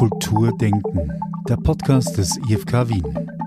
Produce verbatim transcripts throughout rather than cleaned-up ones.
Kulturdenken, der Podcast des I F K Wien.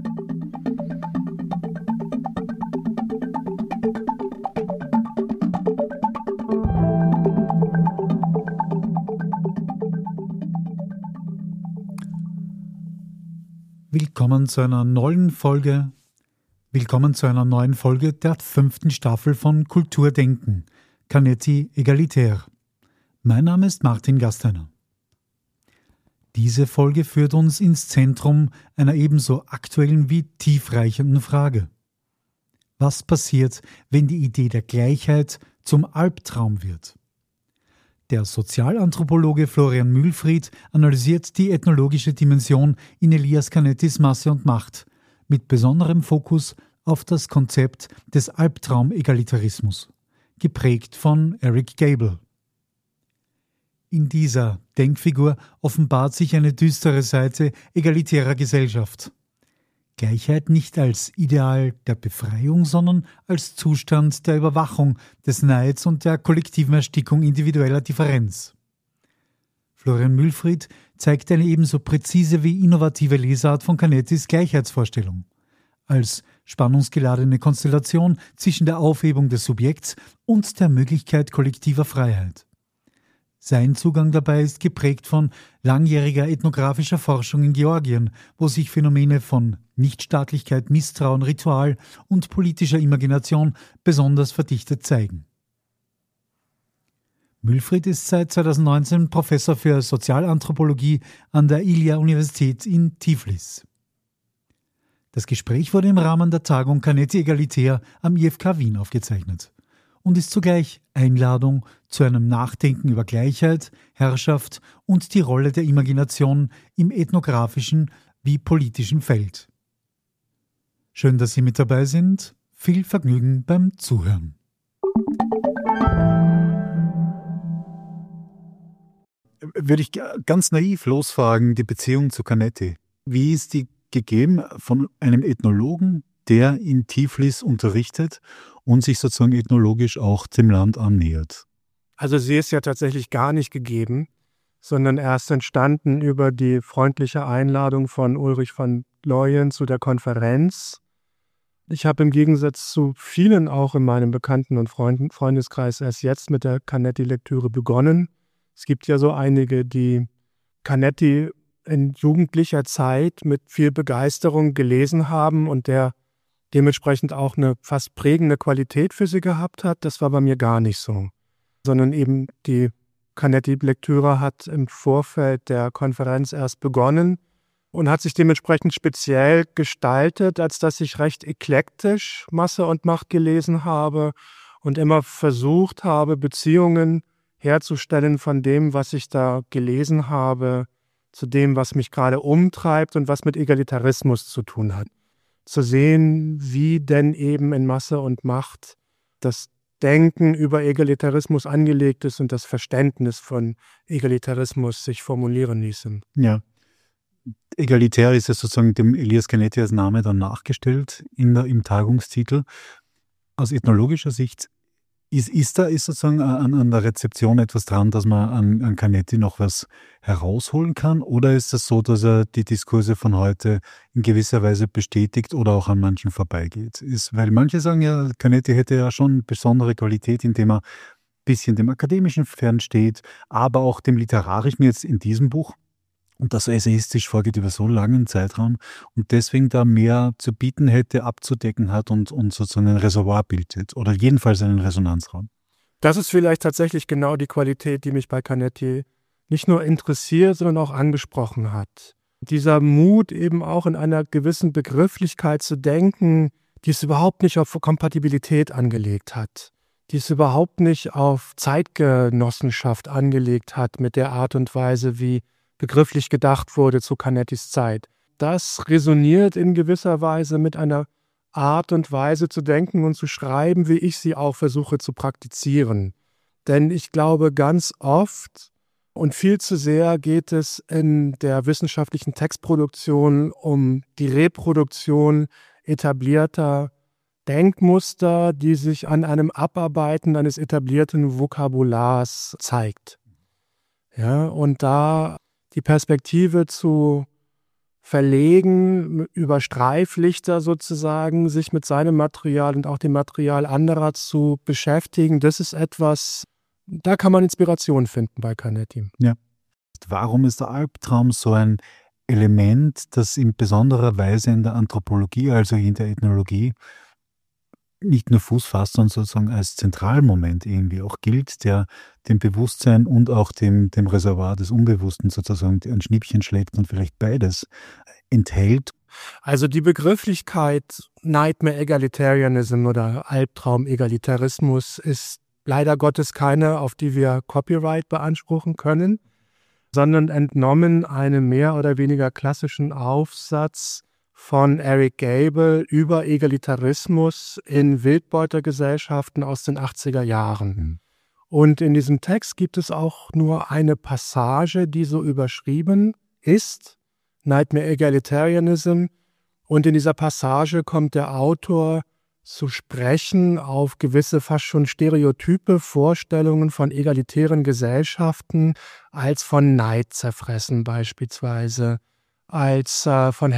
Willkommen zu einer neuen Folge. Willkommen zu einer neuen Folge der fünften Staffel von Kulturdenken, Canetti Egalitär. Mein Name ist Martin Gasteiner. Diese Folge führt uns ins Zentrum einer ebenso aktuellen wie tiefreichenden Frage. Was passiert, wenn die Idee der Gleichheit zum Albtraum wird? Der Sozialanthropologe Florian Mühlfried analysiert die ethnologische Dimension in Elias Canettis Masse und Macht, mit besonderem Fokus auf das Konzept des Albtraum-Egalitarismus, geprägt von Eric Gable. In dieser Denkfigur offenbart sich eine düstere Seite egalitärer Gesellschaft. Gleichheit nicht als Ideal der Befreiung, sondern als Zustand der Überwachung, des Neids und der kollektiven Erstickung individueller Differenz. Florian Mühlfried zeigt eine ebenso präzise wie innovative Lesart von Canettis Gleichheitsvorstellung, als spannungsgeladene Konstellation zwischen der Aufhebung des Subjekts und der Möglichkeit kollektiver Freiheit. Sein Zugang dabei ist geprägt von langjähriger ethnografischer Forschung in Georgien, wo sich Phänomene von Nichtstaatlichkeit, Misstrauen, Ritual und politischer Imagination besonders verdichtet zeigen. Mühlfried ist seit zweitausendneunzehn Professor für Sozialanthropologie an der Ilia-Universität in Tiflis. Das Gespräch wurde im Rahmen der Tagung Canetti Egalitär am I F K Wien aufgezeichnet und ist zugleich Einladung zu einem Nachdenken über Gleichheit, Herrschaft und die Rolle der Imagination im ethnografischen wie politischen Feld. Schön, dass Sie mit dabei sind. Viel Vergnügen beim Zuhören. Würde ich ganz naiv losfragen, die Beziehung zu Canetti. Wie ist die gegeben von einem Ethnologen, der in Tiflis unterrichtet und sich sozusagen ethnologisch auch dem Land annähert? Also sie ist ja tatsächlich gar nicht gegeben, sondern erst entstanden über die freundliche Einladung von Ulrich von Leyen zu der Konferenz. Ich habe im Gegensatz zu vielen auch in meinem Bekannten- und Freund- Freundeskreis erst jetzt mit der Canetti-Lektüre begonnen. Es gibt ja so einige, die Canetti in jugendlicher Zeit mit viel Begeisterung gelesen haben und der dementsprechend auch eine fast prägende Qualität für sie gehabt hat. Das war bei mir gar nicht so, sondern eben die Canetti-Lektüre hat im Vorfeld der Konferenz erst begonnen und hat sich dementsprechend speziell gestaltet, als dass ich recht eklektisch Masse und Macht gelesen habe und immer versucht habe, Beziehungen herzustellen von dem, was ich da gelesen habe, zu dem, was mich gerade umtreibt und was mit Egalitarismus zu tun hat. Zu sehen, wie denn eben in Masse und Macht das Denken über Egalitarismus angelegt ist und das Verständnis von Egalitarismus sich formulieren ließen. Ja, egalitär ist ja sozusagen dem Elias Canetti als Name dann nachgestellt in der, im Tagungstitel. Aus ethnologischer Sicht Ist, ist da ist sozusagen an, an der Rezeption etwas dran, dass man an, an Canetti noch was herausholen kann? Oder ist es das so, dass er die Diskurse von heute in gewisser Weise bestätigt oder auch an manchen vorbeigeht? Ist, weil manche sagen ja, Canetti hätte ja schon besondere Qualität, indem er ein bisschen dem Akademischen fernsteht, aber auch dem Literarischen jetzt in diesem Buch und das essayistisch vorgeht über so langen Zeitraum und deswegen da mehr zu bieten hätte, abzudecken hat und, und sozusagen ein Reservoir bildet oder jedenfalls einen Resonanzraum. Das ist vielleicht tatsächlich genau die Qualität, die mich bei Canetti nicht nur interessiert, sondern auch angesprochen hat. Dieser Mut, eben auch in einer gewissen Begrifflichkeit zu denken, die es überhaupt nicht auf Kompatibilität angelegt hat, die es überhaupt nicht auf Zeitgenossenschaft angelegt hat mit der Art und Weise, wie begrifflich gedacht wurde zu Canettis Zeit. Das resoniert in gewisser Weise mit einer Art und Weise zu denken und zu schreiben, wie ich sie auch versuche zu praktizieren. Denn ich glaube, ganz oft und viel zu sehr geht es in der wissenschaftlichen Textproduktion um die Reproduktion etablierter Denkmuster, die sich an einem Abarbeiten eines etablierten Vokabulars zeigt. Ja, und da die Perspektive zu verlegen, über Streiflichter sozusagen, sich mit seinem Material und auch dem Material anderer zu beschäftigen, das ist etwas, da kann man Inspiration finden bei Canetti. Ja. Warum ist der Albtraum so ein Element, das in besonderer Weise in der Anthropologie, also in der Ethnologie, nicht nur Fuß fasst, sondern sozusagen als Zentralmoment irgendwie auch gilt, der dem Bewusstsein und auch dem, dem Reservoir des Unbewussten sozusagen ein Schnippchen schlägt und vielleicht beides enthält? Also die Begrifflichkeit Nightmare Egalitarianism oder Albtraum-Egalitarismus ist leider Gottes keine, auf die wir Copyright beanspruchen können, sondern entnommen einem mehr oder weniger klassischen Aufsatz von Eric Gable über Egalitarismus in Wildbeutergesellschaften aus den achtziger Jahren. Mhm. Und in diesem Text gibt es auch nur eine Passage, die so überschrieben ist, Nightmare Egalitarianism. Und in dieser Passage kommt der Autor zu sprechen auf gewisse fast schon stereotype Vorstellungen von egalitären Gesellschaften als von Neid zerfressen beispielsweise, als äh, von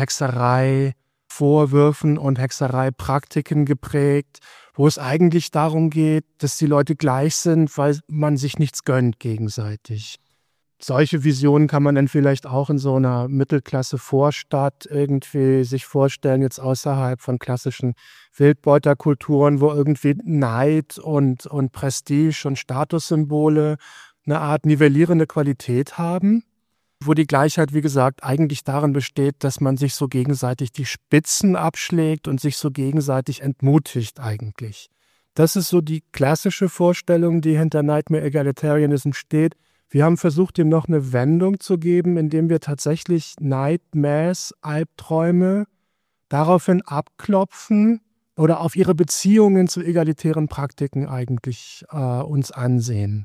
Hexerei-Vorwürfen und Hexereipraktiken geprägt, wo es eigentlich darum geht, dass die Leute gleich sind, weil man sich nichts gönnt gegenseitig. Solche Visionen kann man dann vielleicht auch in so einer Mittelklasse-Vorstadt irgendwie sich vorstellen, jetzt außerhalb von klassischen Wildbeuterkulturen, wo irgendwie Neid und, und Prestige und Statussymbole eine Art nivellierende Qualität haben, wo die Gleichheit, wie gesagt, eigentlich darin besteht, dass man sich so gegenseitig die Spitzen abschlägt und sich so gegenseitig entmutigt eigentlich. Das ist so die klassische Vorstellung, die hinter Nightmare Egalitarianism steht. Wir haben versucht, ihm noch eine Wendung zu geben, indem wir tatsächlich Nightmares, Albträume, daraufhin abklopfen oder auf ihre Beziehungen zu egalitären Praktiken eigentlich äh, uns ansehen.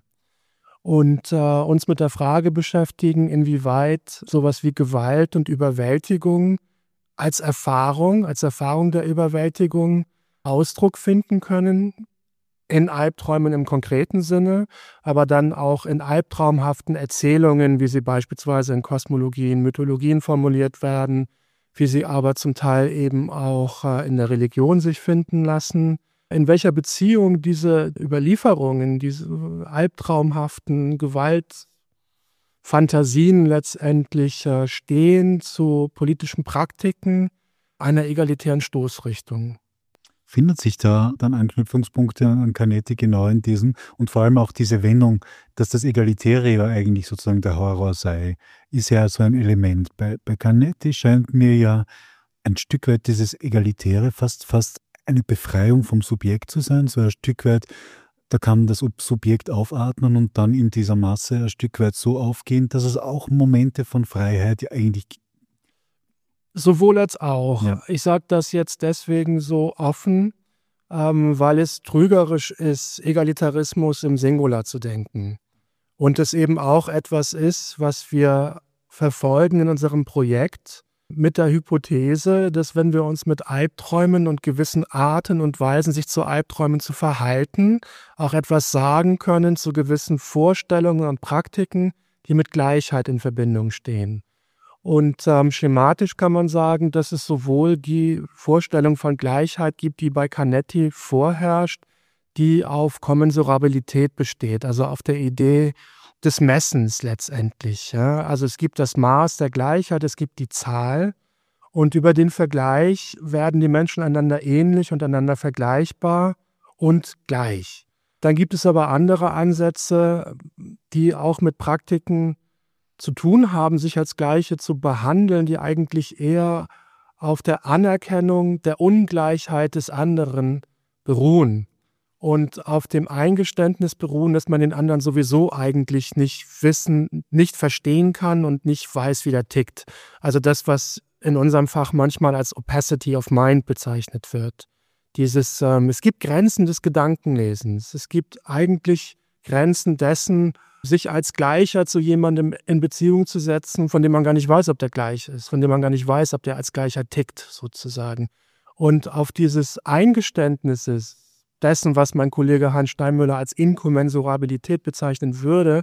Und äh, uns mit der Frage beschäftigen, inwieweit sowas wie Gewalt und Überwältigung als Erfahrung, als Erfahrung der Überwältigung Ausdruck finden können, in Albträumen im konkreten Sinne, aber dann auch in albtraumhaften Erzählungen, wie sie beispielsweise in Kosmologien, Mythologien formuliert werden, wie sie aber zum Teil eben auch äh, in der Religion sich finden lassen. In welcher Beziehung diese Überlieferungen, diese albtraumhaften Gewaltfantasien letztendlich äh, stehen zu politischen Praktiken einer egalitären Stoßrichtung. Findet sich da dann Anknüpfungspunkte an Canetti genau in diesem und vor allem auch diese Wendung, dass das Egalitäre ja eigentlich sozusagen der Horror sei, ist ja so ein Element. Bei, bei Canetti scheint mir ja ein Stück weit dieses Egalitäre fast, fast eine Befreiung vom Subjekt zu sein, so ein Stück weit, da kann das Subjekt aufatmen und dann in dieser Masse ein Stück weit so aufgehen, dass es auch Momente von Freiheit ja eigentlich gibt. Sowohl als auch. Ja. Ich sage das jetzt deswegen so offen, ähm, weil es trügerisch ist, Egalitarismus im Singular zu denken. Und es eben auch etwas ist, was wir verfolgen in unserem Projekt mit der Hypothese, dass wenn wir uns mit Albträumen und gewissen Arten und Weisen, sich zu Albträumen zu verhalten, auch etwas sagen können zu gewissen Vorstellungen und Praktiken, die mit Gleichheit in Verbindung stehen. Und ähm, schematisch kann man sagen, dass es sowohl die Vorstellung von Gleichheit gibt, die bei Canetti vorherrscht, die auf Kommensurabilität besteht, also auf der Idee des Messens letztendlich. Ja? Also es gibt das Maß der Gleichheit, es gibt die Zahl und über den Vergleich werden die Menschen einander ähnlich und einander vergleichbar und gleich. Dann gibt es aber andere Ansätze, die auch mit Praktiken zu tun haben, sich als Gleiche zu behandeln, die eigentlich eher auf der Anerkennung der Ungleichheit des anderen beruhen und auf dem Eingeständnis beruhen, dass man den anderen sowieso eigentlich nicht wissen, nicht verstehen kann und nicht weiß, wie der tickt. Also das, was in unserem Fach manchmal als Opacity of Mind bezeichnet wird. Dieses, ähm, es gibt Grenzen des Gedankenlesens. Es gibt eigentlich Grenzen dessen, sich als Gleicher zu jemandem in Beziehung zu setzen, von dem man gar nicht weiß, ob der gleich ist, von dem man gar nicht weiß, ob der als Gleicher tickt, sozusagen. Und auf dieses Eingeständnis dessen, was mein Kollege Hans Steinmüller als Inkommensurabilität bezeichnen würde,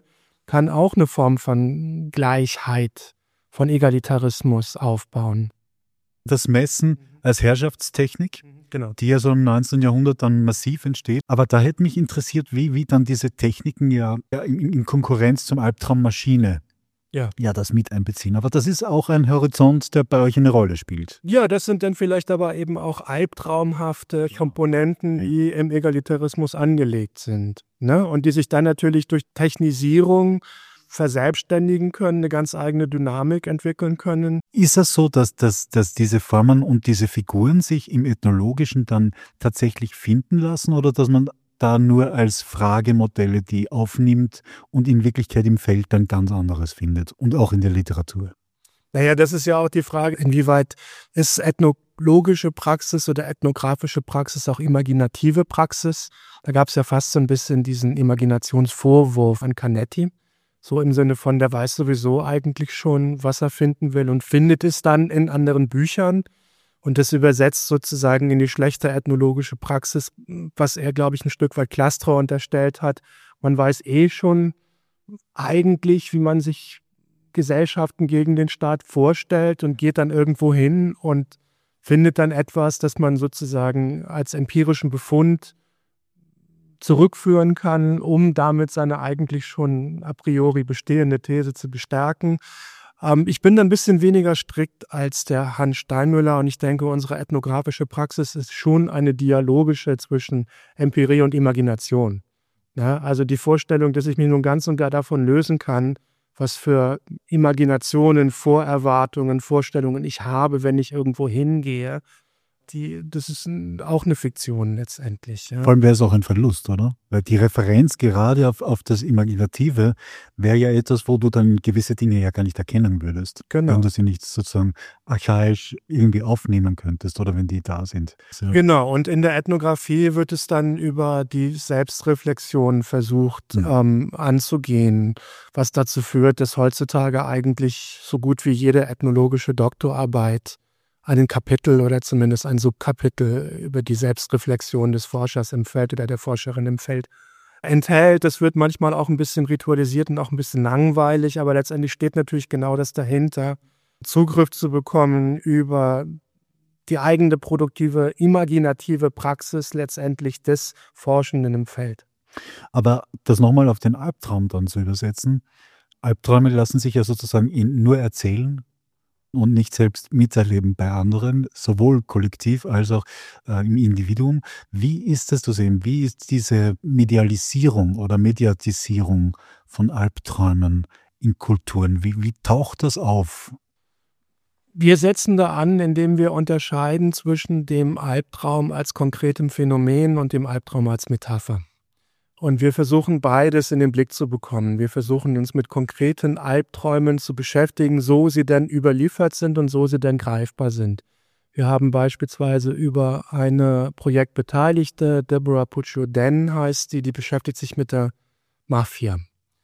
kann auch eine Form von Gleichheit, von Egalitarismus aufbauen. Das Messen als Herrschaftstechnik, Genau. die ja so im neunzehnten Jahrhundert dann massiv entsteht. Aber da hätte mich interessiert, wie, wie dann diese Techniken ja, ja in, in Konkurrenz zum Albtraummaschine Ja. ja das mit einbeziehen. Aber das ist auch ein Horizont, der bei euch eine Rolle spielt. Ja, das sind dann vielleicht aber eben auch albtraumhafte Komponenten, die im Egalitarismus angelegt sind. Ne? Und die sich dann natürlich durch Technisierung verselbstständigen können, eine ganz eigene Dynamik entwickeln können. Ist es so, dass, dass, dass diese Formen und diese Figuren sich im Ethnologischen dann tatsächlich finden lassen oder dass man da nur als Fragemodelle die aufnimmt und in Wirklichkeit im Feld dann ganz anderes findet und auch in der Literatur? Naja, das ist ja auch die Frage, inwieweit ist ethnologische Praxis oder ethnografische Praxis auch imaginative Praxis? Da gab es ja fast so ein bisschen diesen Imaginationsvorwurf an Canetti. So im Sinne von, der weiß sowieso eigentlich schon, was er finden will und findet es dann in anderen Büchern und das übersetzt sozusagen in die schlechte ethnologische Praxis, was er, glaube ich, ein Stück weit Clastres unterstellt hat. Man weiß eh schon eigentlich, wie man sich Gesellschaften gegen den Staat vorstellt und geht dann irgendwo hin und findet dann etwas, das man sozusagen als empirischen Befund zurückführen kann, um damit seine eigentlich schon a priori bestehende These zu bestärken. Ähm, ich bin da ein bisschen weniger strikt als der Hans Steinmüller und ich denke, unsere ethnografische Praxis ist schon eine dialogische zwischen Empirie und Imagination. Ja, also die Vorstellung, dass ich mich nun ganz und gar davon lösen kann, was für Imaginationen, Vorerwartungen, Vorstellungen ich habe, wenn ich irgendwo hingehe, Die, das ist ein, auch eine Fiktion letztendlich. Ja. Vor allem wäre es auch ein Verlust, oder? Weil die Referenz gerade auf, auf das Imaginative wäre ja etwas, wo du dann gewisse Dinge ja gar nicht erkennen würdest. Genau. Wenn du sie nicht sozusagen archaisch irgendwie aufnehmen könntest oder wenn die da sind. So. Genau, und in der Ethnographie wird es dann über die Selbstreflexion versucht Ja. ähm, anzugehen, was dazu führt, dass heutzutage eigentlich so gut wie jede ethnologische Doktorarbeit einen Kapitel oder zumindest ein Subkapitel über die Selbstreflexion des Forschers im Feld oder der Forscherin im Feld enthält. Das wird manchmal auch ein bisschen ritualisiert und auch ein bisschen langweilig, aber letztendlich steht natürlich genau das dahinter, Zugriff zu bekommen über die eigene produktive, imaginative Praxis letztendlich des Forschenden im Feld. Aber das nochmal auf den Albtraum dann zu übersetzen. Albträume lassen sich ja sozusagen nur erzählen und nicht selbst miterleben bei anderen, sowohl kollektiv als auch äh, im Individuum. Wie ist das zu sehen? Wie ist diese Medialisierung oder Mediatisierung von Albträumen in Kulturen? Wie, wie taucht das auf? Wir setzen da an, indem wir unterscheiden zwischen dem Albtraum als konkretem Phänomen und dem Albtraum als Metapher. Und wir versuchen beides in den Blick zu bekommen. Wir versuchen uns mit konkreten Albträumen zu beschäftigen, so sie denn überliefert sind und so sie denn greifbar sind. Wir haben beispielsweise über eine Projektbeteiligte, Deborah Puccio-Den heißt die, die beschäftigt sich mit der Mafia.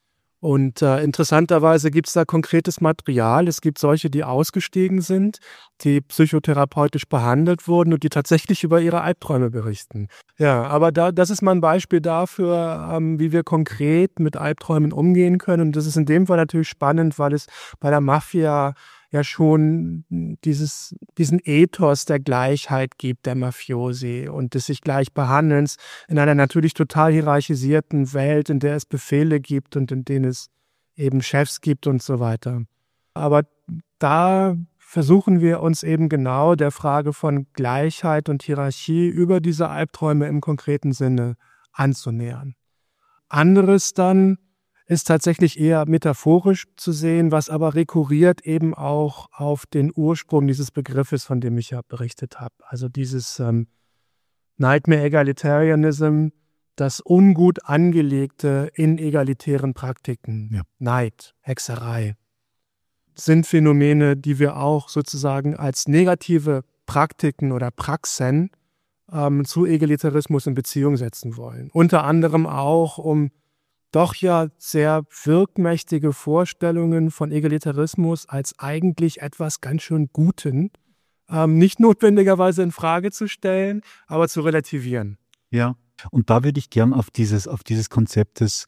Und äh, interessanterweise gibt es da konkretes Material. Es gibt solche, die ausgestiegen sind, die psychotherapeutisch behandelt wurden und die tatsächlich über ihre Albträume berichten. Ja, aber da, das ist mal ein Beispiel dafür, ähm, wie wir konkret mit Albträumen umgehen können. Und das ist in dem Fall natürlich spannend, weil es bei der Mafia ja schon dieses, diesen Ethos der Gleichheit gibt, der Mafiosi und des sich gleich Behandelns in einer natürlich total hierarchisierten Welt, in der es Befehle gibt und in denen es eben Chefs gibt und so weiter. Aber da versuchen wir uns eben genau der Frage von Gleichheit und Hierarchie über diese Albträume im konkreten Sinne anzunähern. Anderes dann ist tatsächlich eher metaphorisch zu sehen, was aber rekurriert eben auch auf den Ursprung dieses Begriffes, von dem ich ja berichtet habe. Also dieses ähm, Nightmare Egalitarianism, das ungut angelegte in egalitären Praktiken, Ja. Neid, Hexerei, sind Phänomene, die wir auch sozusagen als negative Praktiken oder Praxen ähm, zu Egalitarismus in Beziehung setzen wollen. Unter anderem auch, um doch ja sehr wirkmächtige Vorstellungen von Egalitarismus als eigentlich etwas ganz schön Guten, ähm, nicht notwendigerweise in Frage zu stellen, aber zu relativieren. Ja, und da würde ich gern auf dieses, auf dieses Konzept des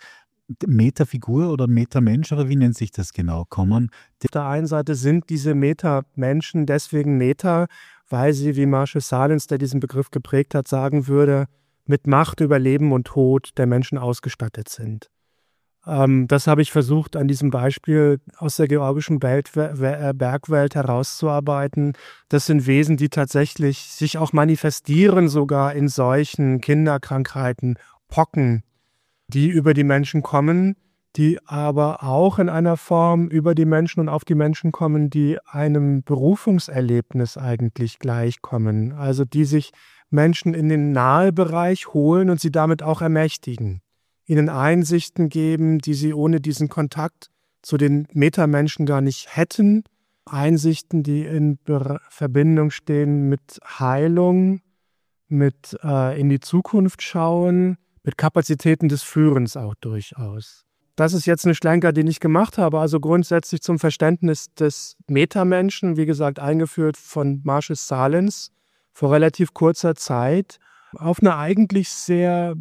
Metafigur oder Metamensch, oder wie nennt sich das genau? Kommen? Auf der einen Seite sind diese Metamenschen deswegen Meta, weil sie, wie Marshall Sahlins, der diesen Begriff geprägt hat, sagen würde, mit Macht über Leben und Tod der Menschen ausgestattet sind. Ähm, das habe ich versucht, an diesem Beispiel aus der georgischen Welt, äh, Bergwelt herauszuarbeiten. Das sind Wesen, die tatsächlich sich auch manifestieren, sogar in Seuchen, Kinderkrankheiten, Pocken, die über die Menschen kommen, die aber auch in einer Form über die Menschen und auf die Menschen kommen, die einem Berufungserlebnis eigentlich gleichkommen. Also die sich Menschen in den Nahbereich holen und sie damit auch ermächtigen, ihnen Einsichten geben, die sie ohne diesen Kontakt zu den Metamenschen gar nicht hätten. Einsichten, die in Be- Verbindung stehen mit Heilung, mit äh, in die Zukunft schauen, mit Kapazitäten des Führens auch durchaus. Das ist jetzt ein Schlenker, den ich gemacht habe, also grundsätzlich zum Verständnis des Metamenschen, wie gesagt, eingeführt von Marshall Sahlins vor relativ kurzer Zeit, auf eine eigentlich sehr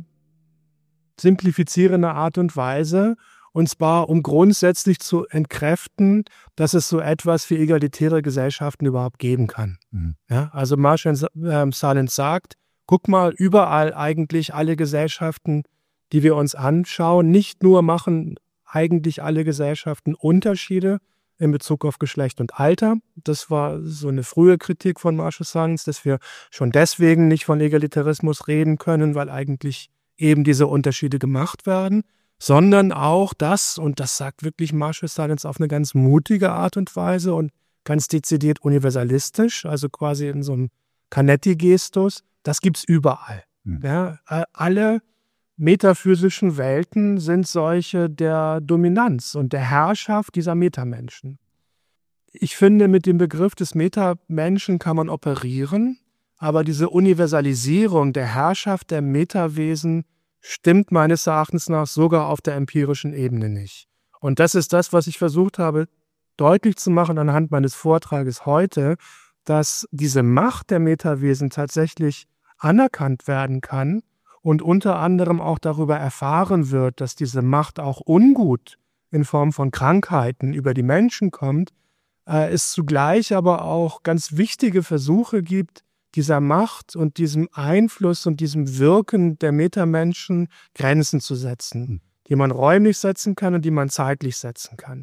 simplifizierende Art und Weise, und zwar um grundsätzlich zu entkräften, dass es so etwas wie egalitäre Gesellschaften überhaupt geben kann. Mhm. Ja, also Marshall äh, Sahlins sagt, guck mal, überall eigentlich alle Gesellschaften, die wir uns anschauen, nicht nur machen eigentlich alle Gesellschaften Unterschiede in Bezug auf Geschlecht und Alter. Das war so eine frühe Kritik von Marshall Sahlins, dass wir schon deswegen nicht von Egalitarismus reden können, weil eigentlich eben diese Unterschiede gemacht werden, sondern auch das, und das sagt wirklich Marshall Sahlins auf eine ganz mutige Art und Weise und ganz dezidiert universalistisch, also quasi in so einem Canetti-Gestus, das gibt es überall. Mhm. Ja, alle metaphysischen Welten sind solche der Dominanz und der Herrschaft dieser Metamenschen. Ich finde, mit dem Begriff des Metamenschen kann man operieren, aber diese Universalisierung der Herrschaft der Metawesen stimmt meines Erachtens nach sogar auf der empirischen Ebene nicht. Und das ist das, was ich versucht habe, deutlich zu machen anhand meines Vortrages heute, dass diese Macht der Metawesen tatsächlich anerkannt werden kann und unter anderem auch darüber erfahren wird, dass diese Macht auch Ungut in Form von Krankheiten über die Menschen kommt, äh, es zugleich aber auch ganz wichtige Versuche gibt, dieser Macht und diesem Einfluss und diesem Wirken der Metamenschen Grenzen zu setzen, die man räumlich setzen kann und die man zeitlich setzen kann.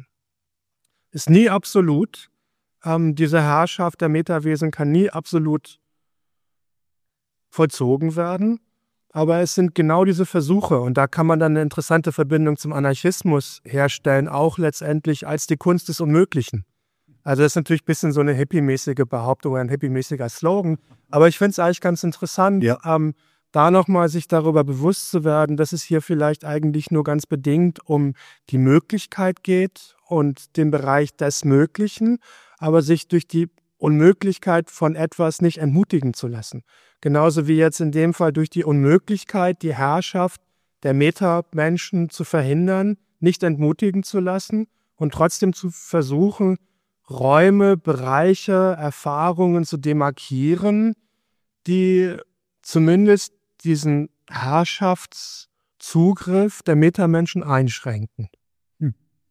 Ist nie absolut. Ähm, diese Herrschaft der Metawesen kann nie absolut vollzogen werden, aber es sind genau diese Versuche, und da kann man dann eine interessante Verbindung zum Anarchismus herstellen, auch letztendlich als die Kunst des Unmöglichen. Also das ist natürlich ein bisschen so eine hippie-mäßige Behauptung oder ein hippie-mäßiger Slogan, aber ich finde es eigentlich ganz interessant, ja. ähm, da nochmal sich darüber bewusst zu werden, dass es hier vielleicht eigentlich nur ganz bedingt um die Möglichkeit geht und den Bereich des Möglichen, aber sich durch die Unmöglichkeit von etwas nicht entmutigen zu lassen. Genauso wie jetzt in dem Fall durch die Unmöglichkeit, die Herrschaft der Metamenschen zu verhindern, nicht entmutigen zu lassen und trotzdem zu versuchen, Räume, Bereiche, Erfahrungen zu demarkieren, die zumindest diesen Herrschaftszugriff der Metamenschen einschränken. Hm.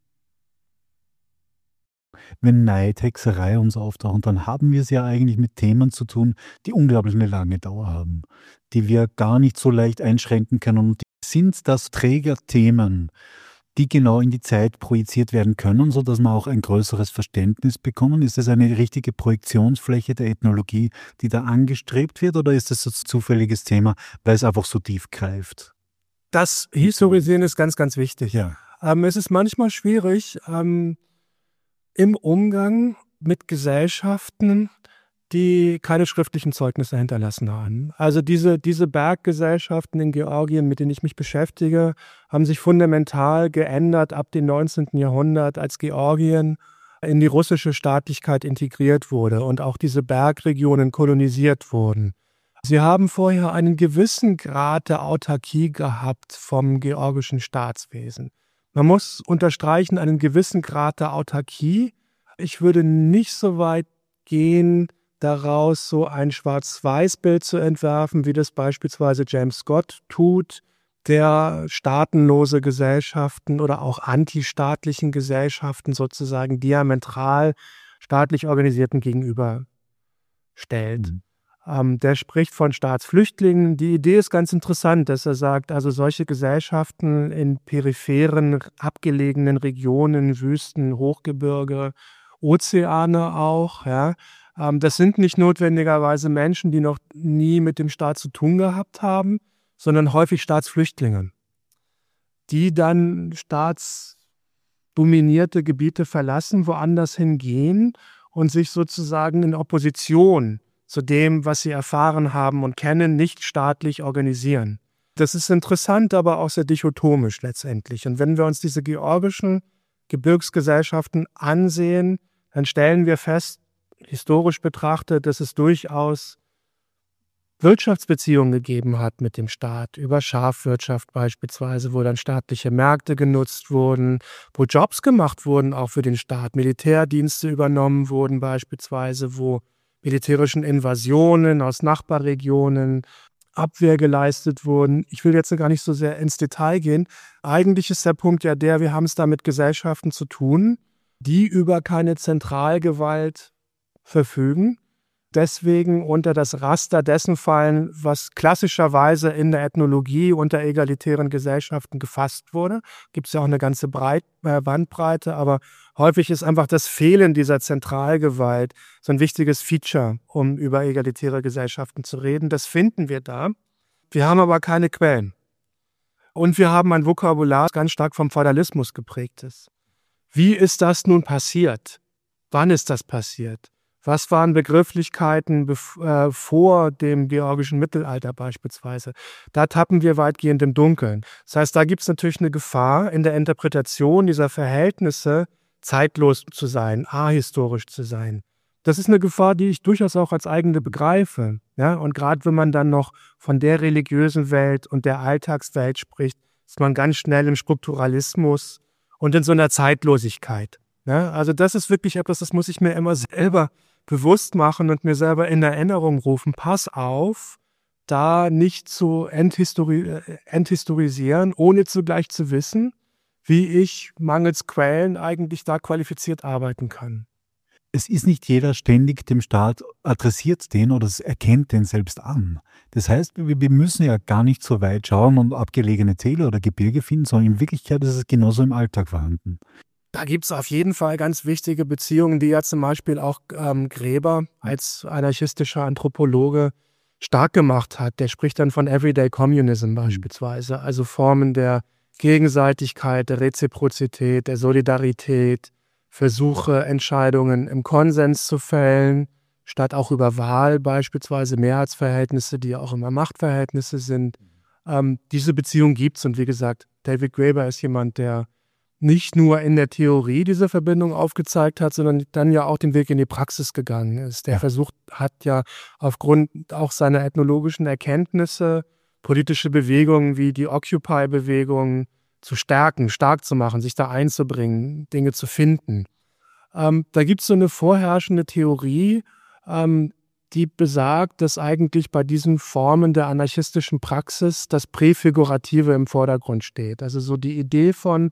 Wenn Neid, Hexerei und so auftauchen, dann haben wir es ja eigentlich mit Themen zu tun, die unglaublich eine lange Dauer haben, die wir gar nicht so leicht einschränken können. Und sind das Trägerthemen, die genau in die Zeit projiziert werden können, sodass man auch ein größeres Verständnis bekommen? Ist es eine richtige Projektionsfläche der Ethnologie, die da angestrebt wird, oder ist es ein zufälliges Thema, weil es einfach so tief greift? Das Historisieren ist ganz, ganz wichtig. Ja. Ähm, es ist manchmal schwierig, ähm, im Umgang mit Gesellschaften, die keine schriftlichen Zeugnisse hinterlassen haben. Also diese, diese Berggesellschaften in Georgien, mit denen ich mich beschäftige, haben sich fundamental geändert ab dem neunzehnten Jahrhundert, als Georgien in die russische Staatlichkeit integriert wurde und auch diese Bergregionen kolonisiert wurden. Sie haben vorher einen gewissen Grad der Autarkie gehabt vom georgischen Staatswesen. Man muss unterstreichen, einen gewissen Grad der Autarkie. Ich würde nicht so weit gehen, daraus so ein Schwarz-Weiß-Bild zu entwerfen, wie das beispielsweise James Scott tut, der staatenlose Gesellschaften oder auch antistaatlichen Gesellschaften sozusagen diametral staatlich organisierten gegenüberstellt. Mhm. Ähm, der spricht von Staatsflüchtlingen. Die Idee ist ganz interessant, dass er sagt, also solche Gesellschaften in peripheren, abgelegenen Regionen, Wüsten, Hochgebirge, Ozeane auch, ja, ähm, das sind nicht notwendigerweise Menschen, die noch nie mit dem Staat zu tun gehabt haben, sondern häufig Staatsflüchtlinge, die dann staatsdominierte Gebiete verlassen, woanders hingehen und sich sozusagen in Opposition zu dem, was sie erfahren haben und kennen, nicht staatlich organisieren. Das ist interessant, aber auch sehr dichotomisch letztendlich. Und wenn wir uns diese georgischen Gebirgsgesellschaften ansehen, dann stellen wir fest, historisch betrachtet, dass es durchaus Wirtschaftsbeziehungen gegeben hat mit dem Staat, über Schafwirtschaft beispielsweise, wo dann staatliche Märkte genutzt wurden, wo Jobs gemacht wurden, auch für den Staat, Militärdienste übernommen wurden beispielsweise, wo militärischen Invasionen aus Nachbarregionen Abwehr geleistet wurden. Ich will jetzt gar nicht so sehr ins Detail gehen. Eigentlich ist der Punkt ja der, wir haben es da mit Gesellschaften zu tun, die über keine Zentralgewalt verfügen, deswegen unter das Raster dessen fallen, was klassischerweise in der Ethnologie unter egalitären Gesellschaften gefasst wurde. Gibt es ja auch eine ganze Breit, äh, Bandbreite, aber häufig ist einfach das Fehlen dieser Zentralgewalt so ein wichtiges Feature, um über egalitäre Gesellschaften zu reden. Das finden wir da. Wir haben aber keine Quellen. Und wir haben ein Vokabular, das ganz stark vom Feudalismus geprägt ist. Wie ist das nun passiert? Wann ist das passiert? Was waren Begrifflichkeiten äh, vor dem georgischen Mittelalter beispielsweise? Da tappen wir weitgehend im Dunkeln. Das heißt, da gibt es natürlich eine Gefahr in der Interpretation dieser Verhältnisse, zeitlos zu sein, ahistorisch zu sein. Das ist eine Gefahr, die ich durchaus auch als eigene begreife. Ja? Und gerade wenn man dann noch von der religiösen Welt und der Alltagswelt spricht, ist man ganz schnell im Strukturalismus und in so einer Zeitlosigkeit. Ja? Also das ist wirklich etwas, das muss ich mir immer selber bewusst machen und mir selber in Erinnerung rufen. Pass auf, da nicht zu enthistori- enthistorisieren, ohne zugleich zu wissen, wie ich mangels Quellen eigentlich da qualifiziert arbeiten kann. Es ist nicht jeder ständig dem Staat adressiert den oder erkennt den selbst an. Das heißt, wir müssen ja gar nicht so weit schauen und abgelegene Täler oder Gebirge finden, sondern in Wirklichkeit ist es genauso im Alltag vorhanden. Da gibt es auf jeden Fall ganz wichtige Beziehungen, die ja zum Beispiel auch ähm, Gräber als anarchistischer Anthropologe stark gemacht hat. Der spricht dann von Everyday Communism beispielsweise, also Formen der Gegenseitigkeit, der Reziprozität, der Solidarität, Versuche, Entscheidungen im Konsens zu fällen, statt auch über Wahl beispielsweise Mehrheitsverhältnisse, die ja auch immer Machtverhältnisse sind. Ähm, diese Beziehung gibt es und wie gesagt, David Graeber ist jemand, der nicht nur in der Theorie diese Verbindung aufgezeigt hat, sondern dann ja auch den Weg in die Praxis gegangen ist. Der ja. versucht hat ja aufgrund auch seiner ethnologischen Erkenntnisse politische Bewegungen wie die Occupy-Bewegung zu stärken, stark zu machen, sich da einzubringen, Dinge zu finden. Ähm, da gibt es so eine vorherrschende Theorie, ähm, die besagt, dass eigentlich bei diesen Formen der anarchistischen Praxis das Präfigurative im Vordergrund steht. Also so die Idee von,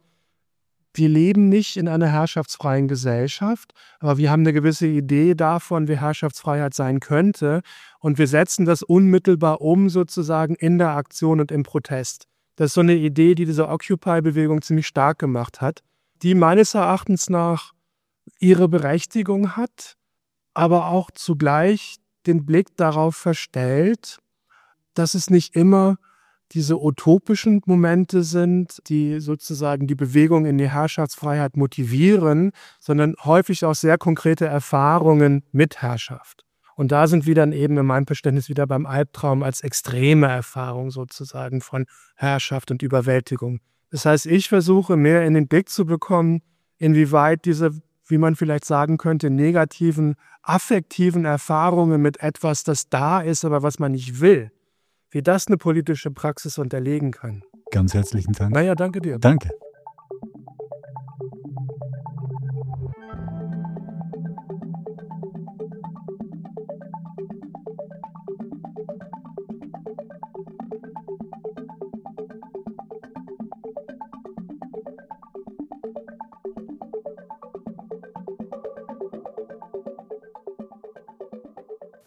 wir leben nicht in einer herrschaftsfreien Gesellschaft, aber wir haben eine gewisse Idee davon, wie Herrschaftsfreiheit sein könnte und wir setzen das unmittelbar um sozusagen in der Aktion und im Protest. Das ist so eine Idee, die diese Occupy-Bewegung ziemlich stark gemacht hat, die meines Erachtens nach ihre Berechtigung hat, aber auch zugleich den Blick darauf verstellt, dass es nicht immer diese utopischen Momente sind, die sozusagen die Bewegung in die Herrschaftsfreiheit motivieren, sondern häufig auch sehr konkrete Erfahrungen mit Herrschaft. Und da sind wir dann eben in meinem Verständnis wieder beim Albtraum als extreme Erfahrung sozusagen von Herrschaft und Überwältigung. Das heißt, ich versuche mehr in den Blick zu bekommen, inwieweit diese, wie man vielleicht sagen könnte, negativen, affektiven Erfahrungen mit etwas, das da ist, aber was man nicht will, wie das eine politische Praxis unterlegen kann. Ganz herzlichen Dank. Naja, danke dir. Danke.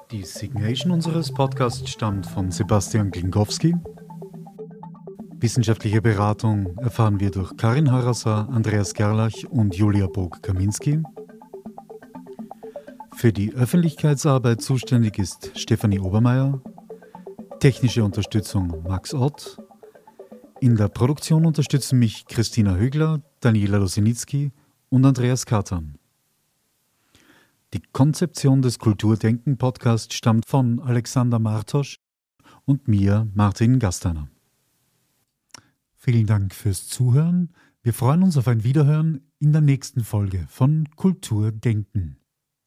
Die Signation unseres Podcasts stammt von Sebastian Klinkowski. Wissenschaftliche Beratung erfahren wir durch Karin Harasser, Andreas Gerlach und Julia Bog-Kaminski. Für die Öffentlichkeitsarbeit zuständig ist Stefanie Obermeier. Technische Unterstützung Max Ott. In der Produktion unterstützen mich Christina Högler, Daniela Losinitzky und Andreas Katan. Die Konzeption des Kulturdenken-Podcasts stammt von Alexander Martosch und mir, Martin Gasteiner. Vielen Dank fürs Zuhören. Wir freuen uns auf ein Wiederhören in der nächsten Folge von Kulturdenken.